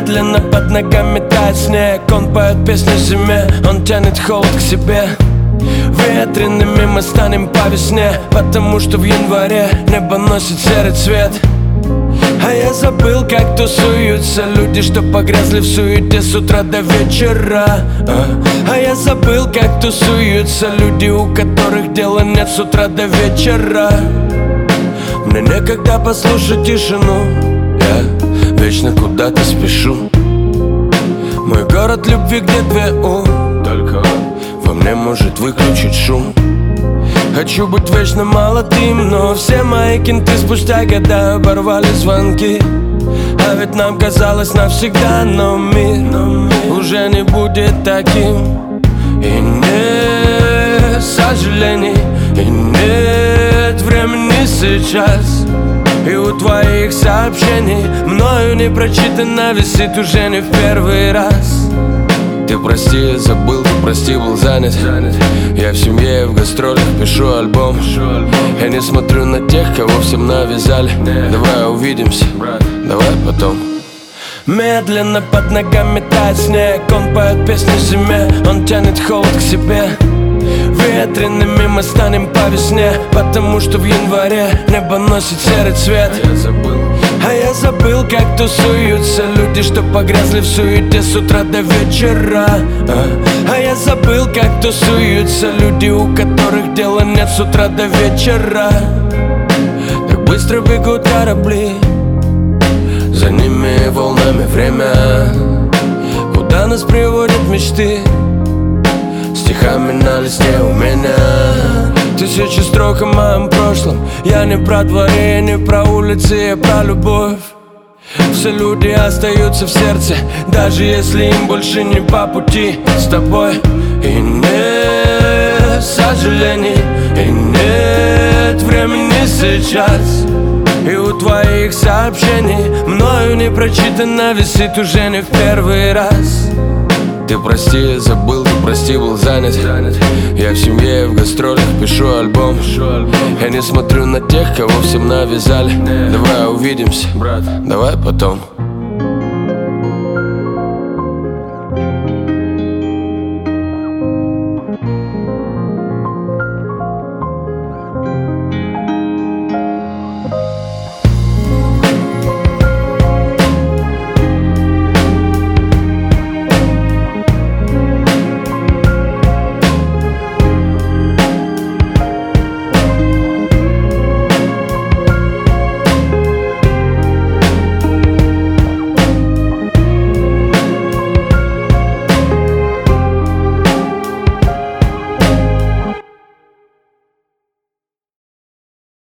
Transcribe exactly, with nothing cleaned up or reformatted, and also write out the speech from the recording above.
Медленно под ногами тает снег. Он поет песню зиме, он тянет холод к себе. Ветреными мы станем по весне, потому что в январе небо носит серый цвет. А я забыл, как тусуются люди, что погрязли в суете с утра до вечера. А, а я забыл, как тусуются люди, у которых дела нет с утра до вечера. Мне некогда послушать тишину, я вечно куда-то спешу. Мой город любви, где две У, только он во мне может выключить шум. Хочу быть вечно молодым, но все мои кенты спустя года оборвали звонки. А ведь нам казалось навсегда, но мир, но мир уже не будет таким. И нет сожалений, и нет времени сейчас. И у твоих сообщений мною не прочитано висит уже не в первый раз. Ты прости, я забыл, ты прости, был занят. Я в семье, в гастролях, пишу альбом. Я не смотрю на тех, кого всем навязали. Давай увидимся, давай потом. Медленно под ногами тает снег. Он поет песню зиме, он тянет холод к себе. Ветреными мы станем по весне, потому что в январе небо носит серый цвет. А я забыл, а я забыл, как тусуются люди, что погрязли в суете с утра до вечера. А, а я забыл, как тусуются люди, у которых дела нет с утра до вечера. Так быстро бегут корабли, за ними волнами время. Куда нас приводят мечты, стихами на листе у меня. Тысячи строк о моем прошлом. Я не про дворы, не про улицы, я про любовь. Все люди остаются в сердце, даже если им больше не по пути с тобой. И нет сожалений, и нет времени сейчас. И у твоих сообщений мною не прочитано висит уже не в первый раз. Ты прости, я забыл, ты прости, был занят. Я в семье, в гастролях, пишу альбом. Я не смотрю на тех, кого всем навязали. Давай увидимся, давай потом.